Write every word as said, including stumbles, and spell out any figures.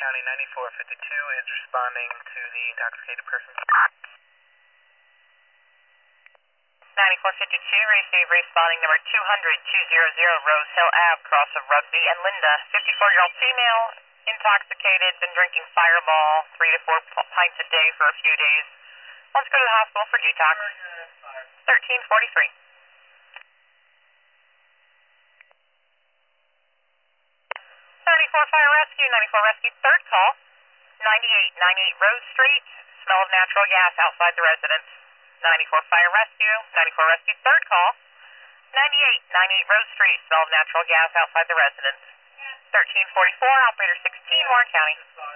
County, ninety-four fifty-two is responding to the intoxicated person. ninety-four fifty-two, receive responding number two hundred, two hundred, Rose Hill Ave, cross of Rugby and Linda. fifty-four-year-old female, intoxicated, been drinking Fireball, three to four pints a day for a few days. Let's go to the hospital for detox. thirteen forty-three. ninety-four Fire Rescue, ninety-four Rescue, third call. ninety-eight ninety-eight Rose Street, smell of natural gas outside the residence. ninety-four Fire Rescue, ninety-four Rescue, third call. ninety-eight ninety-eight Rose Street, smell of natural gas outside the residence. thirteen forty-four, operator sixteen, Warren County.